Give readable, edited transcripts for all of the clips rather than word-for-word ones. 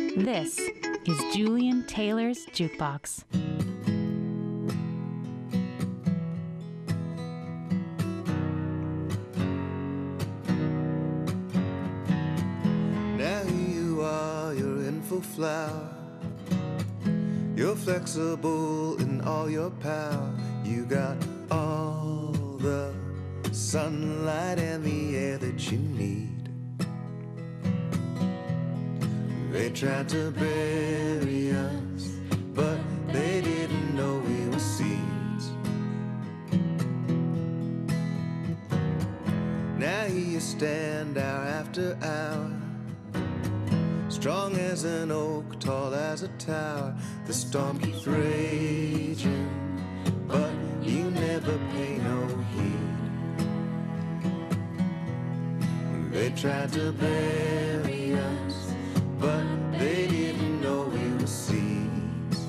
This is Julian Taylor's Jukebox. Now you are your in full flower. You're flexible in all your power. You got all the sunlight and the air that you need. They tried to bury us, but they didn't know we were seeds. Now here you stand hour after hour, strong as an oak, tall as a tower. The storm keeps raging, but you never pay no heed. They tried to bury us, but they didn't know we were seeds.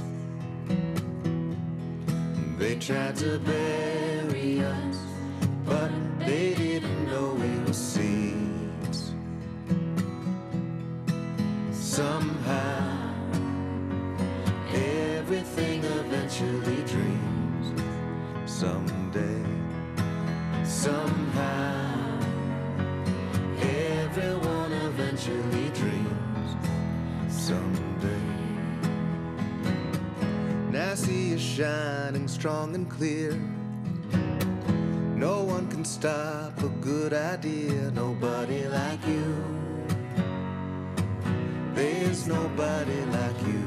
They tried to bury us, but they didn't know we were seeds. Somehow, everything eventually dreams. Someday, somehow, everyone eventually dreams. Someday. Now see you shining strong and clear. No one can stop a good idea. Nobody like you. There's nobody like you.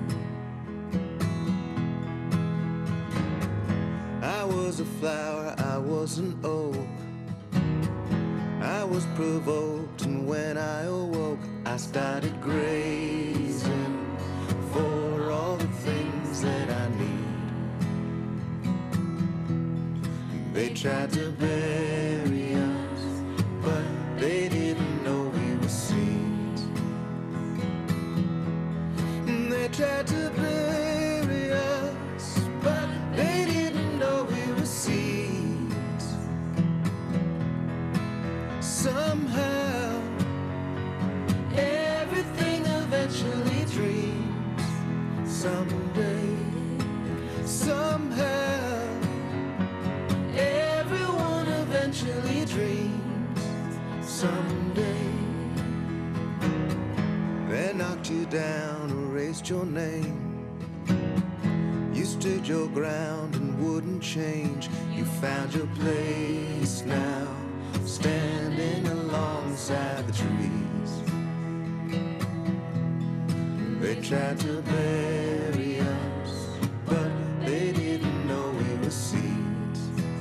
I was a flower, I was an oak. I was provoked, and when I awoke, I started grazing for all the things that I need. They tried to bury us, but they didn't know we were seeds. They tried to bury us, but they didn't know we were seeds. Somehow, everything eventually dreams. Someday, somehow, everyone eventually dreams. Someday, they knocked you down, erased your name. You stood your ground and wouldn't change. You found your place now, standing alongside the trees. They tried to bury us, but they didn't know we were seeds.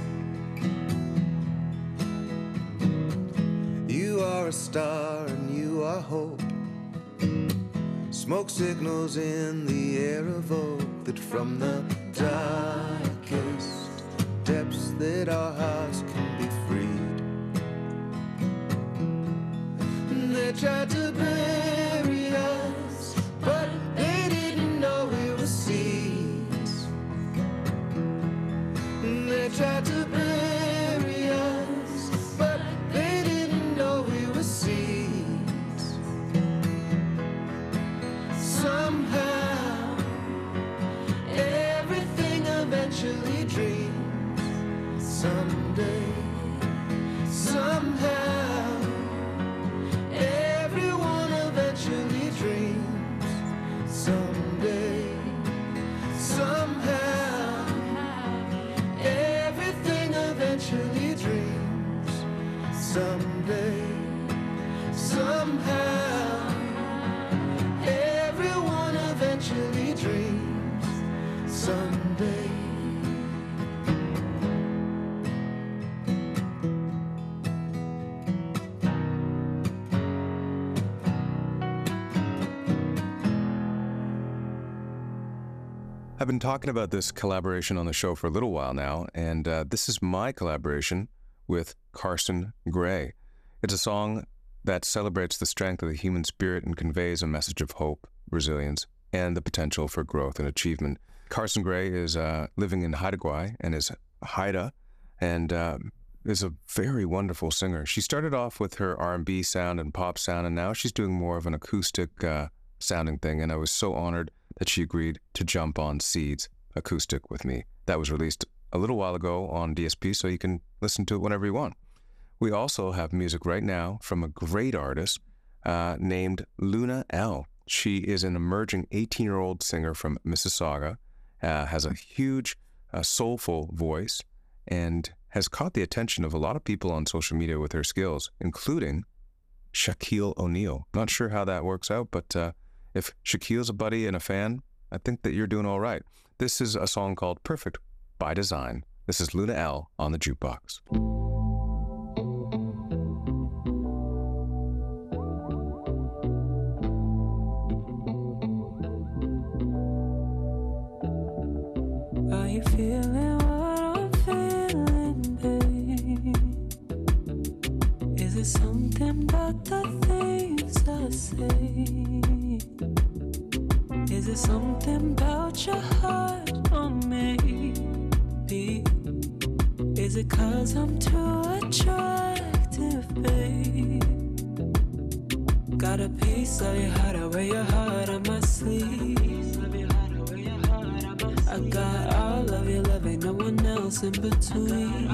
You are a star and you are hope. Smoke signals in the air evoke that from the darkest depths that our hearts can be freed. They tried to bury us, but they didn't know we were seeds. They tried to bury us, but they didn't know we were seeds. Somehow, everything eventually dreams. Someday, somehow, everyone eventually dreams. Someday, somehow, everything eventually dreams. Someday, somehow, everyone eventually dreams. Someday. I've been talking about this collaboration on the show for a little while now, and this is my collaboration with Carson Gray. It's a song that celebrates the strength of the human spirit and conveys a message of hope, resilience, and the potential for growth and achievement. Carson Gray is living in Haida Gwaii and is Haida, and is a very wonderful singer. She started off with her R&B sound and pop sound, and now she's doing more of an acoustic sounding thing, and I was so honored that she agreed to jump on Seeds acoustic with me. That was released a little while ago on DSP, so you can listen to it whenever you want. We also have music right now from a great artist named Luna L. She is an emerging 18-year-old singer from Mississauga, has a huge, soulful voice, and has caught the attention of a lot of people on social media with her skills, including Shaquille O'Neal. Not sure how that works out, but if Shaquille's a buddy and a fan, I think that you're doing all right. This is a song called Perfect by Design. This is Luna L on the Jukebox. Are you feeling what I'm feeling, babe? Is it something about the things I say? Is it something about your heart or maybe? Is it 'cause I'm too attractive, babe? Got a piece of your heart, I wear your heart on my sleeve. I got all of your love, ain't no one else in between.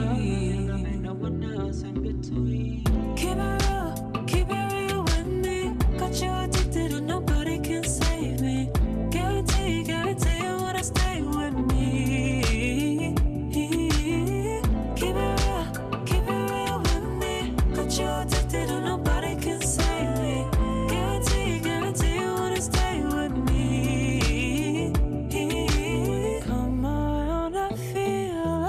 Keep it real with me. Got you addicted and nobody can save me. Guarantee you wanna stay with me. Keep it real with me. Got you addicted and nobody can save me. Guarantee you wanna stay with me. Come around, I feel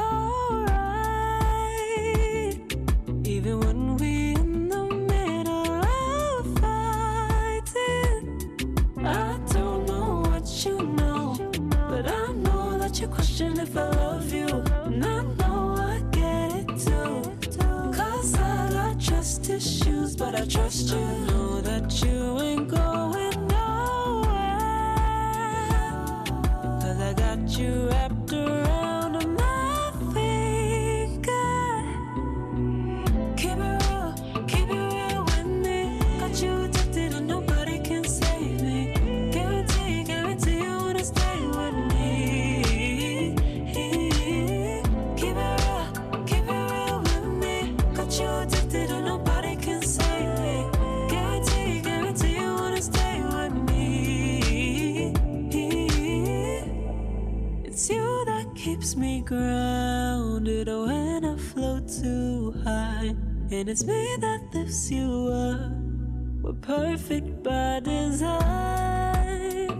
alright. Even when we in the middle of fighting. I don't know what you know, but I know that you question if I love you. And I know I get it too. 'Cause I got trust issues, but I trust you. Know that you ain't going nowhere. 'Cause I got you wrapped around my finger. Keep it real with me. Got you addicted and nobody can save me. Guarantee you wanna stay with me. Keep it real with me. Got you addicted and nobody can save me. Guarantee you wanna stay with me. It's you that keeps me grounded when I float too high. And it's me that lifts you up. We're perfect by design.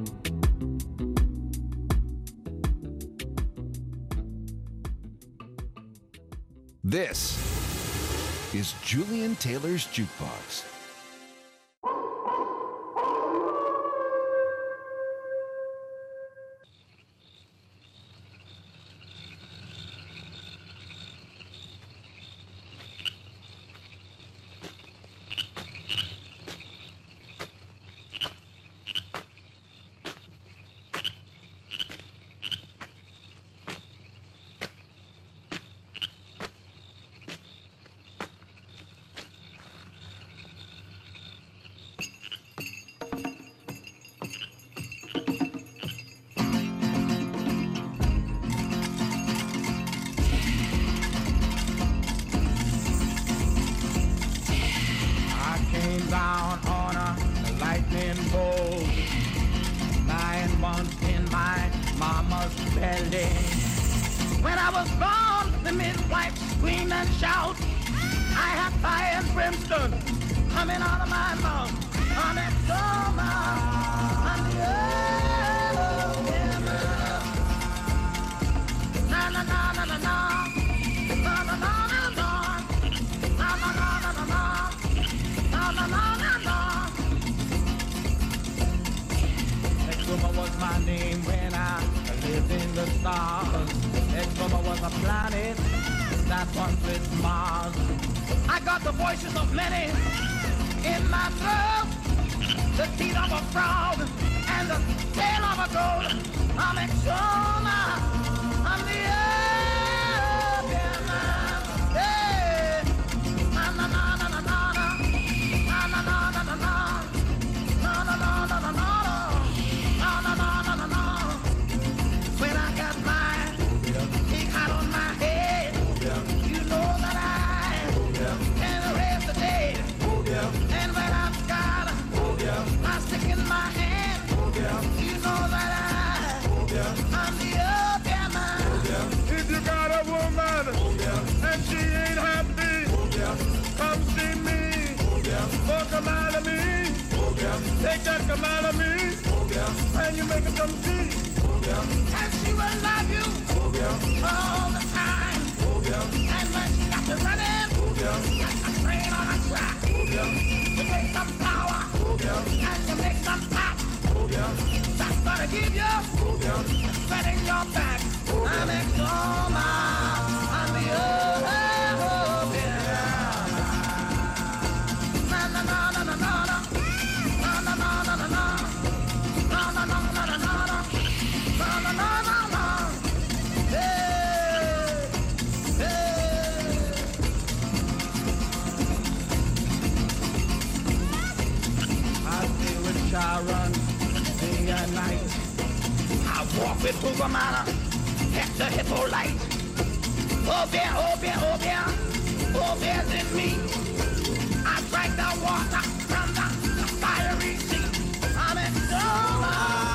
This is Julian Taylor's Jukebox. Down on a lightning bolt, 9 months in my mama's belly. When I was born, the midwife screamed and shout. I had fire and brimstone coming out of my mouth. I'm a summer, I'm the na na na na na na na na na na na na na na na. Exuma was my name when I lived in the stars. Exuma was a planet that once with Mars. I got the voices of many in my throat, the teeth of a frog and the tail of a goat. I'm Exuma, I'm the urban man. Hey, na na na na na na na na na na na na na na na na na. for a command of me. Oh, yeah. Take that command of me. Oh, yeah. And you make it come see. Oh, yeah. And she will love you. Oh, yeah. All the time. Oh, yeah. And when she got you running. Oh, yeah. Got the train on a track. Oh, yeah. You take some power. Oh, yeah. And you make some pop. Oh, yeah. That's gonna give you. Oh, yeah. Setting your back. Oh, yeah. I'm in coma. I'm the I run day and night. I walk with Hoogamana, Hector Hippolyte. Oh, bien, oh, bien, oh, bien, oh, bien's in me. I drank the water from the fiery sea. I'm in coma.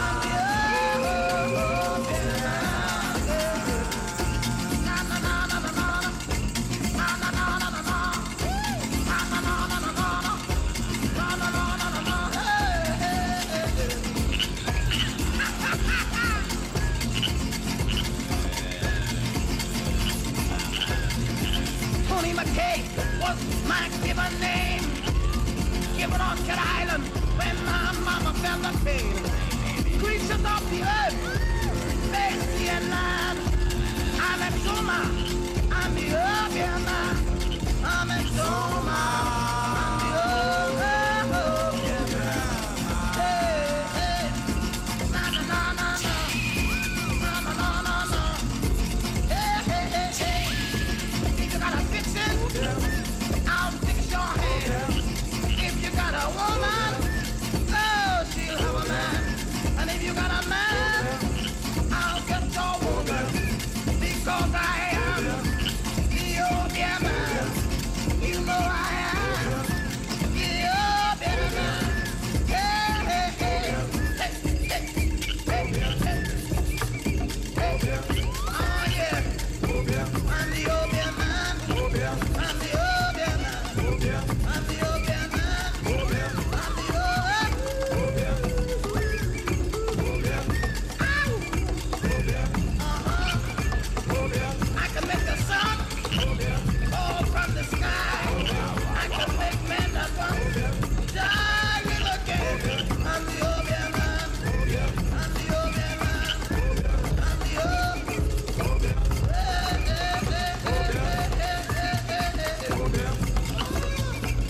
Tony McKay was my given name, given on Cat Island when my mama fell the pain. Creatures of the earth, they see and land. I'm in Zuma, I'm the urban man. I'm in Zuma, I'm the urban man. Hey, hey, na na na na na, na na na na. Hey, hey, hey, hey. If you got a fixin', I'll fix your hand. If you got a woman, oh, she'll have a man. And if you got a man, I'll get your woman. Because I am the old yeah man. You know I am the old yeah man. Hey, hey, hey, hey, hey, hey, hey, hey. Oh yeah, I'm the old yeah man. I'm the old yeah man. I'm the old yeah man. I'm the old. I can make the sun fall from the sky. I can make men that want die little again. I'm the old yeah man. I'm the old yeah man. I'm the old. Hey, hey, hey, hey, hey, hey, hey, hey.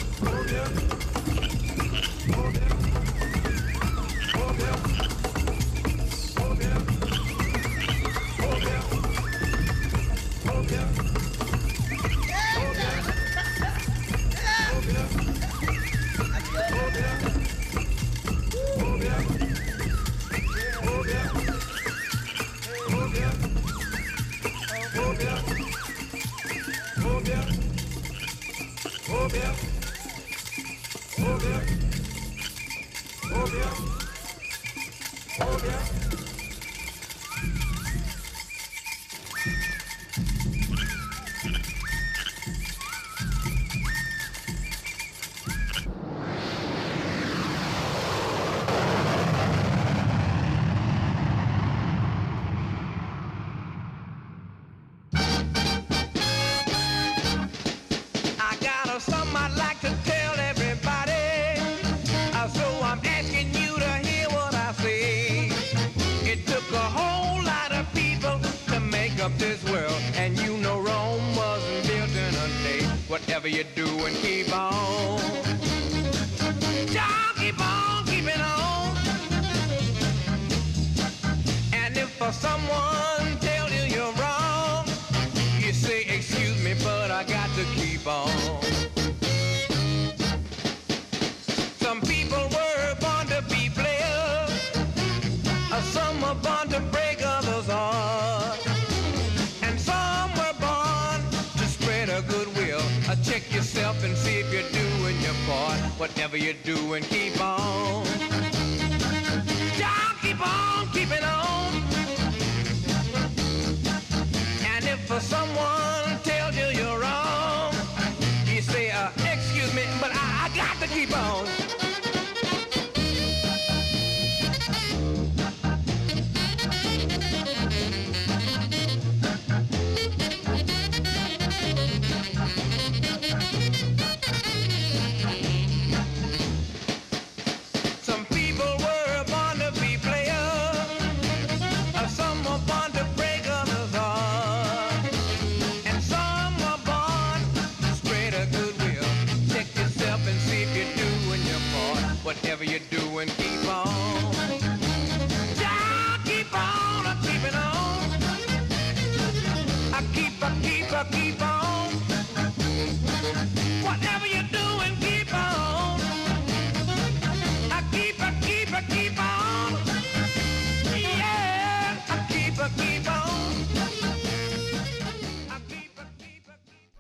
I got something I'd like to tell everybody. So I'm asking you to hear what I say. It took a whole lot of people to make up this world. And you know Rome wasn't built in a day. Whatever you do and keep on. Just keep on keeping on. And if someone tells you you're wrong, you say, excuse me, but I got to keep on. Some people were born to be players. Some were born to break others' hearts. And some were born to spread a goodwill. Check yourself and see if you're doing your part. Whatever you're doing, keep on. Just keep on keeping on. And if someone tells you you're wrong, you say, excuse me, but I got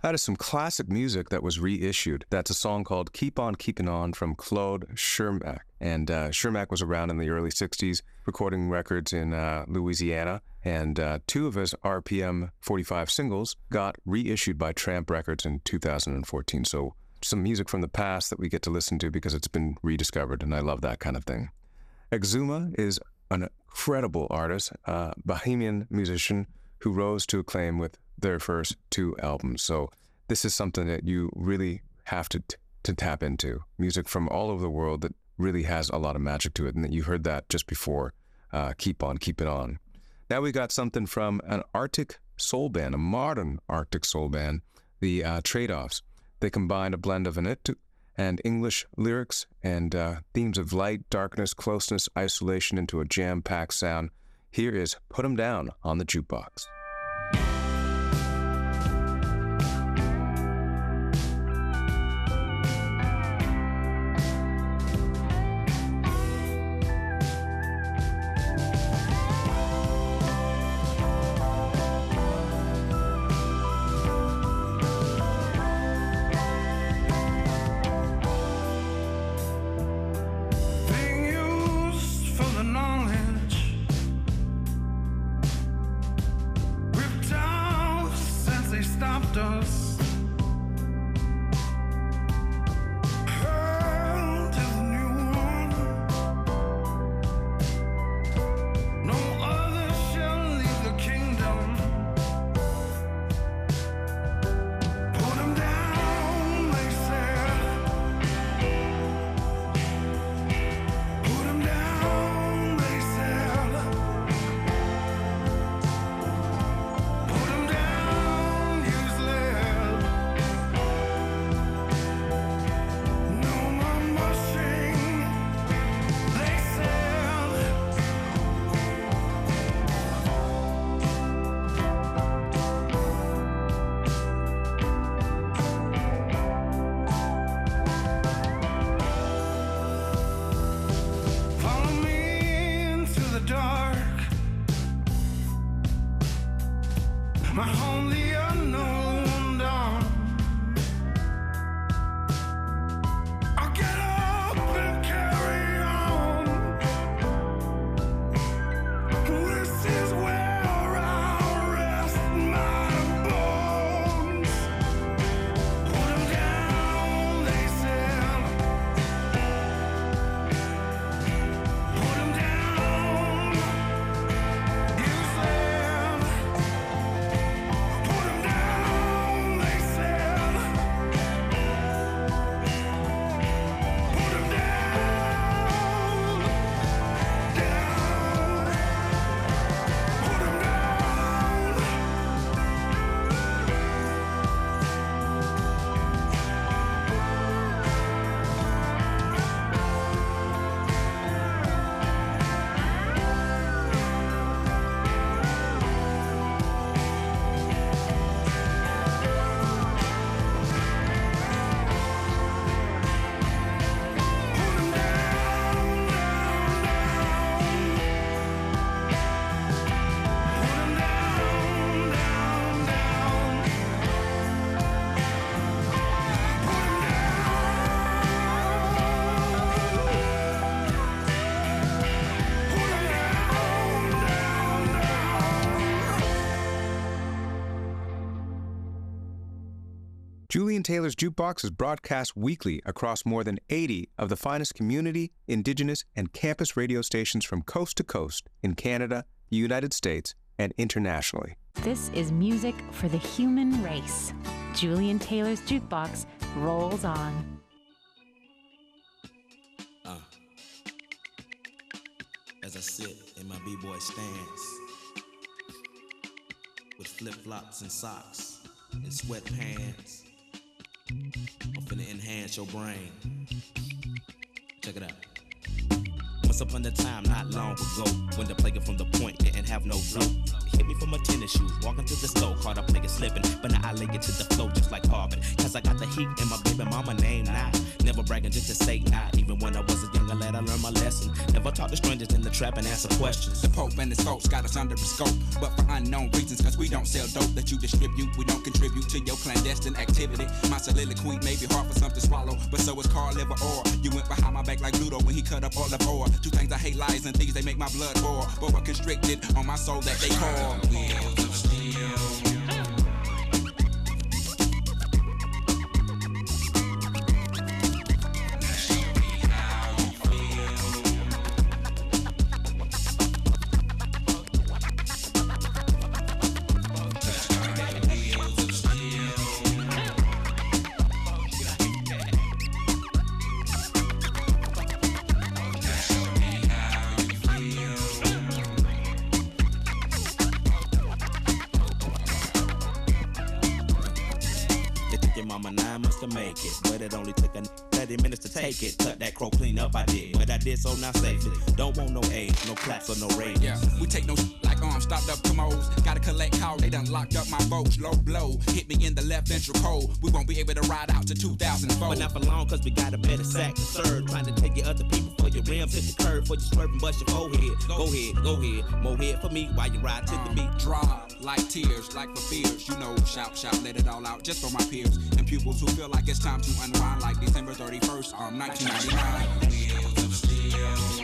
That is some classic music that was reissued. That's a song called Keep On Keepin' On from Claude Schermack. And Schermack was around in the early 60s, recording records in Louisiana. And two of his RPM 45 singles got reissued by Tramp Records in 2014. So some music from the past that we get to listen to because it's been rediscovered, and I love that kind of thing. Exuma is an incredible artist, Bahamian musician who rose to acclaim with their first two albums. So this is something that you really have to tap into. Music from all over the world that really has a lot of magic to it, and that you heard that just before Keep On Keep It On. Now we got something from an Arctic soul band, a modern Arctic soul band, the Trade-Offs. They combine a blend of Inuit and English lyrics and themes of light, darkness, closeness, isolation into a jam-packed sound. Here is Put 'Em Down on the Jukebox. Being used for the knowledge, ripped out since they stopped us. Hurled to the new one. No other shall leave the kingdom. Put 'em down, they said. Put 'em down, they said. Put 'em down, useless. No more mushing, they said. Follow me into the dark. My home, the unknown dawn. I'll get up and carry on. This is where I'll rest my bones. Put 'em down, they said. Put 'em down, you said. Put 'em down, they said. Put 'em down, down. Put 'em down. Put 'em down, down, down. Put 'em down, down, down. Put 'em down. Put 'em down, down, down. Julian Taylor's Jukebox is broadcast weekly across more than 80 of the finest community, indigenous, and campus radio stations from coast to coast in Canada, the United States, and internationally. This is music for the human race. Julian Taylor's Jukebox rolls on. As I sit in my b-boy stance with flip-flops and socks and sweatpants, I'm finna enhance your brain. Check it out. I'ma Once upon a time, not long ago, when the player from the point didn't have no flow. It hit me from my tennis shoes, walking through the store, caught a player slipping, but now I lay it to the flow just like Harvard. Cause I got the heat and my baby mama name now. Never bragging just to say nah. Even when I was a younger lad, I learned my lesson. Never talk to strangers in the trap and answer questions. The Pope and his folks got us under the scope, but for unknown reasons, cause we don't sell dope that you distribute. We don't contribute to your clandestine activity. My soliloquy may be hard for some to swallow, but so is Carl Liver Or. You went behind my back like Pluto when he cut up all of ore. Two things I hate, lies and thieves, they make my blood boil. But we're constricted on my soul that they call wheels of steel. To make it, but it only took 30 minutes to take it. Cut that crow clean up, I did, but I did so now safely. Don't want no aid, no claps or no ratings. Yeah, we take no like arms, stopped up commodes. Gotta collect calls, they done locked up my votes. Low blow, hit me in the left ventral cold. We won't be able to ride out to 2004. But not for long, cause we got a better sack to serve. Trying to take your other people for your rims, hit the curve, for you swerving, bust your forehead. Go ahead, more head for me while you ride to the beat. Drop like tears, like for fears. You know, shout, let it all out just for my peers and pupils who feel like it's time to unwind like December 31st, 1999. Wheels of steel.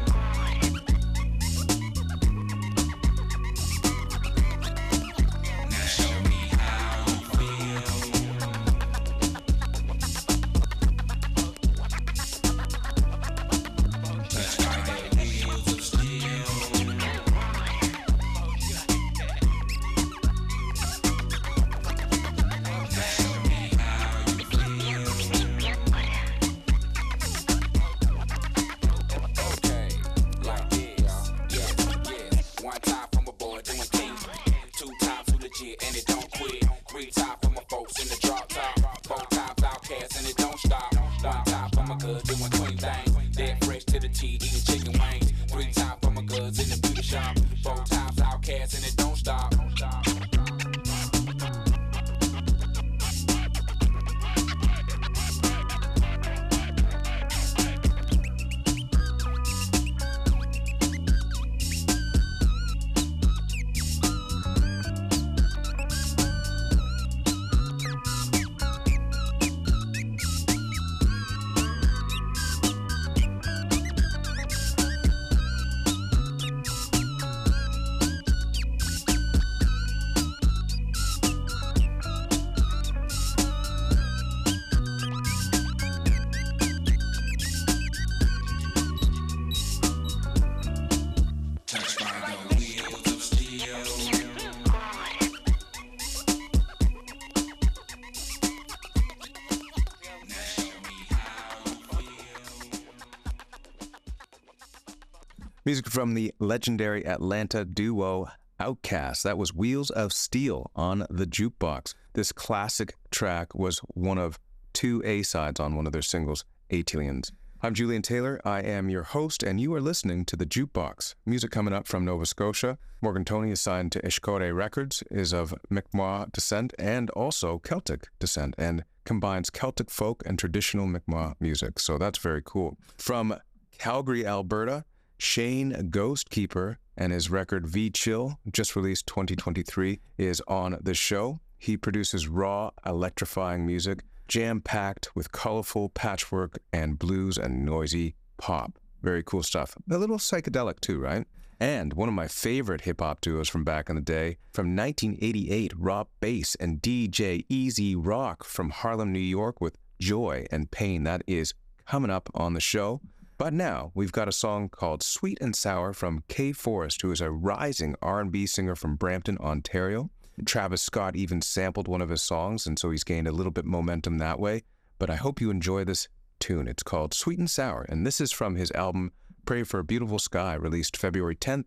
Music from the legendary Atlanta duo Outkast. That was Wheels of Steel on the Jukebox. This classic track was one of two A-sides on one of their singles, Aliens. I'm Julian Taylor. I am your host, and you are listening to the Jukebox. Music coming up from Nova Scotia. Morgan Tony is signed to Ishkore Records, is of Mi'kmaq descent and also Celtic descent, and combines Celtic folk and traditional Mi'kmaq music. So that's very cool. From Calgary, Alberta, Shane Ghostkeeper and his record V-Chill, just released 2023, is on the show. He produces raw, electrifying music, jam-packed with colorful patchwork and blues and noisy pop. Very cool stuff. A little psychedelic too, right? And one of my favorite hip-hop duos from back in the day, from 1988, Rob Bass and DJ Easy Rock from Harlem, New York with Joy and Pain. That is coming up on the show. But now, we've got a song called Sweet and Sour from Kay Forrest, who is a rising R&B singer from Brampton, Ontario. Travis Scott even sampled one of his songs, and so he's gained a little bit momentum that way. But I hope you enjoy this tune. It's called Sweet and Sour, and this is from his album Pray for a Beautiful Sky, released February 10th,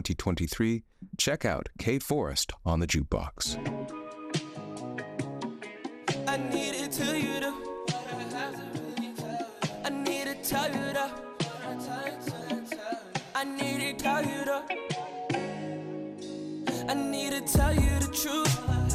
2023. Check out Kay Forrest on the Jukebox. I need to tell you I need to tell you I need to tell you I need to tell you the truth.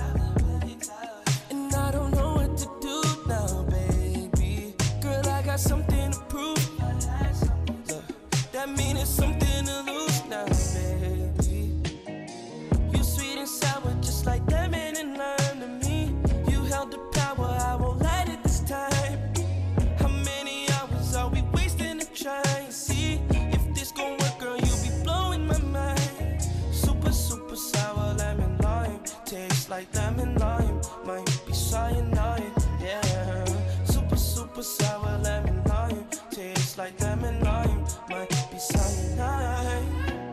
And I don't know what to do now, baby. Girl, I got something to prove. Look, that mean it's something to lose now, baby. You sweet and sour, just like lemon and lime to me. You held the power, I won't let it this time. How many hours are we wasting to try and see if this gon' work, girl? You be blowing my mind. Super, super sour lemon lime, tastes like lemon lime, might be cyanide, yeah. Super, super sour lemon lime, tastes like lemon lime, might be cyanide.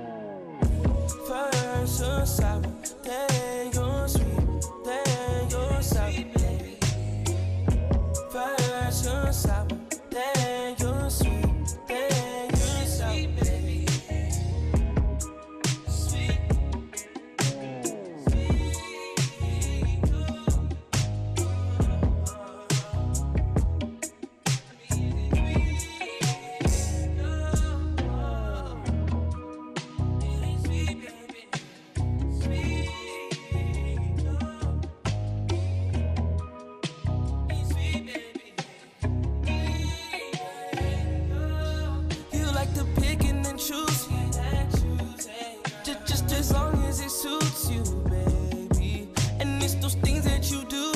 First you're sour, then you're sweet, then you're sour, baby. First you're sour, then you're sweet, then you're sour, baby. Choose just as long as it suits you, baby. And it's those things that you do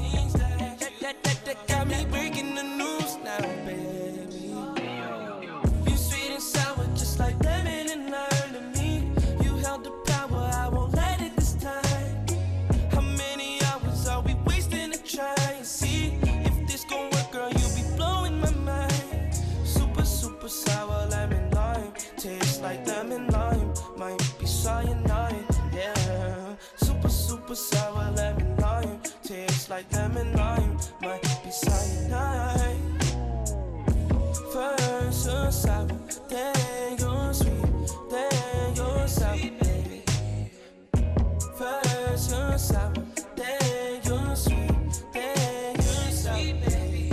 that got me breaking the news now, baby. You sweet and sour, just like lemon and lime to me. You held the power, I won't let it this time. How many hours are we wasting to try and see if this gon' work, girl? You be blowing my mind. Super, super sour lemon lime, tastes like lemon lime, might be cyanide, yeah. Super, super sour lemon lime, tastes like lemon lime, might be cyanide. First you're sour, then you're sweet, then you're sour, baby. First you're sour, then you're sweet, then you're sour, baby.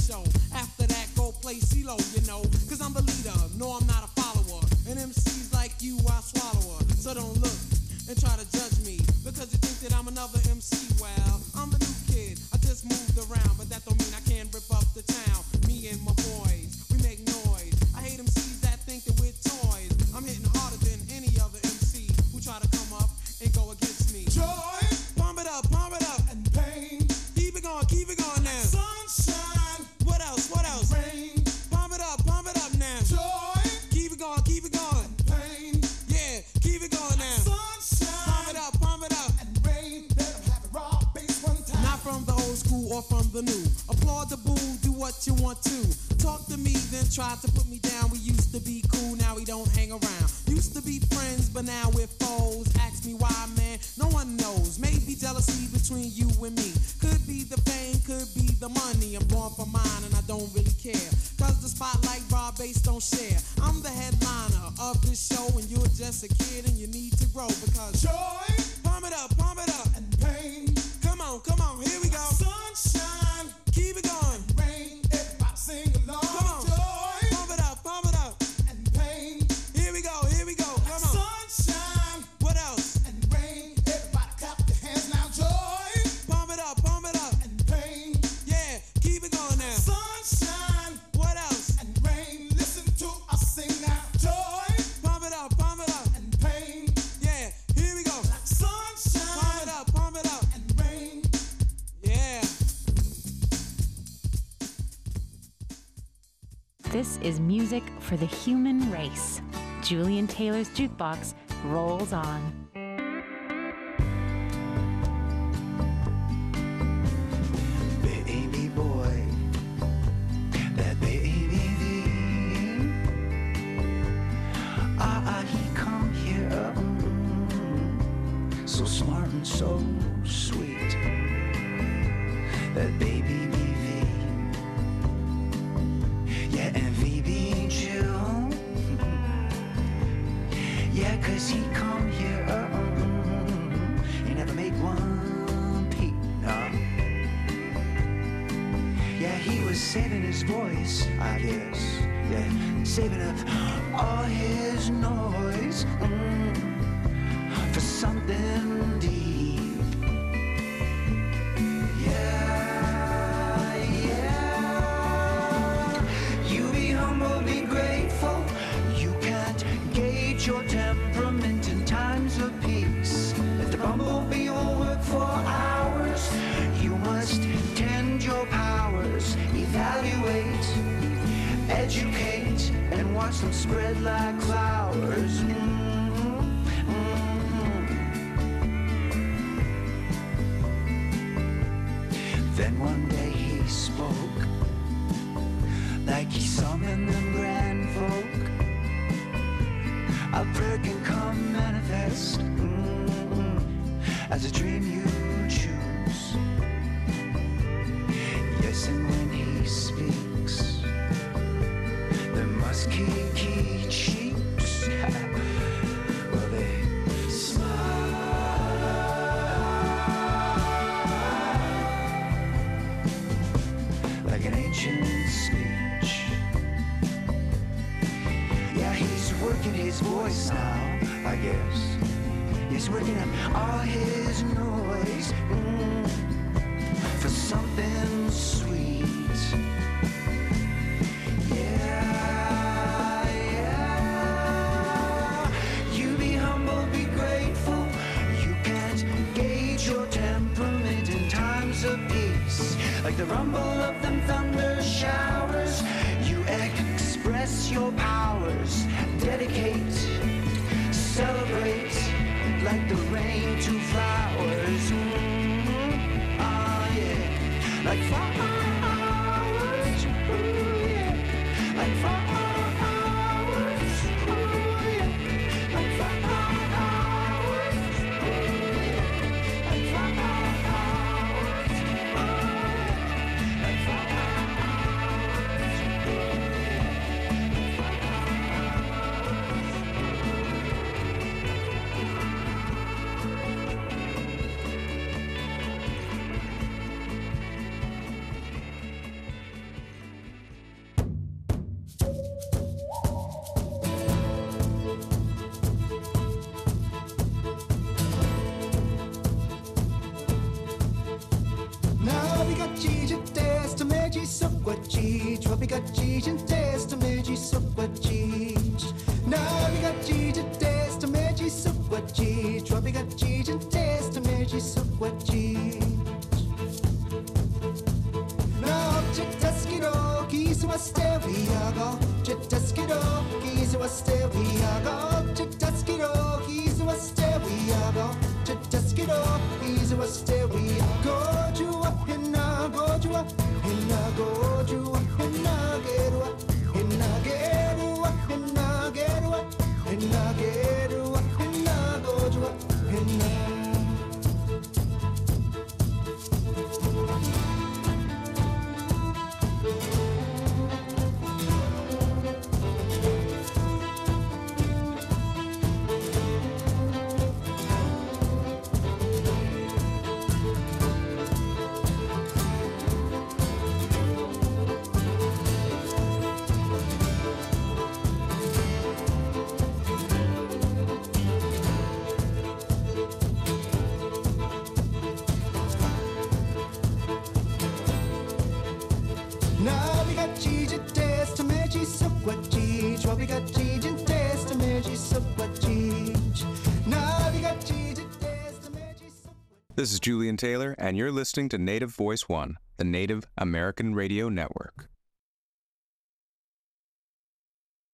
Play CeeLo, you know, cause I'm the leader, no I'm not a follower. And MCs like Applaud the boo, do what you want to. Talk to me, then try to put me down. We used to be cool, now we don't hang around. Used to be friends, but now we're foes. Ask me why, man, no one knows. Maybe jealousy between you and me. Could be the fame, could be the money. I'm born for mine and I don't really care. Cause the spotlight Rob Bass don't share. I'm the headliner of this show and you're just a kid and you need to grow. Because joy, pump it up, and pain. Come on, here we go. Sunshine, keep it going. Rain, everybody sing along. Come on, joy, pump it up, and pain. Here we go. Come on. Sunshine, what else? And rain, everybody clap your hands now. Joy, pump it up, and pain. Yeah, keep it going now. Sunshine, what else? And rain, listen to us sing now. Joy, pump it up, and pain. Yeah, here we go. Sunshine, pump it up, and rain. Yeah. This is music for the human race. Julian Taylor's Jukebox rolls on. Baby boy, that baby thee. He come here, so smart and so sweet. That baby BV, yeah, and VB Jill. Yeah, 'cause he come here, he never made one peep, no. Yeah, he was saving his voice, I guess. Yeah, saving up all his noise for something deep. Yeah, you be humble, be grateful. You can't gauge your temperament in times of peace. If the bumblebee will work for hours, you must tend your powers, evaluate, educate, and watch them spread like flowers. Then one day he spoke, like he summoned them grand folk. A prayer can come manifest as a dream you choose. Yes, and when he speaks, there must key cheeks. Well, they smile like an ancient speech. Yeah, he's working his voice now, I guess. He's working up all his noise for something sweet. Yeah. You be humble, be grateful. You can't gauge your temperament in times of peace. Like the rumble of them thunder showers, you express your powers, dedicate, celebrate, like the rain to flowers. Yeah, like flowers. Ooh, yeah, like flowers. Ooh, yeah, like flowers. Ooh, yeah, like flowers. Ooh, yeah, like This is Julian Taylor, and you're listening to Native Voice One, the Native American Radio Network.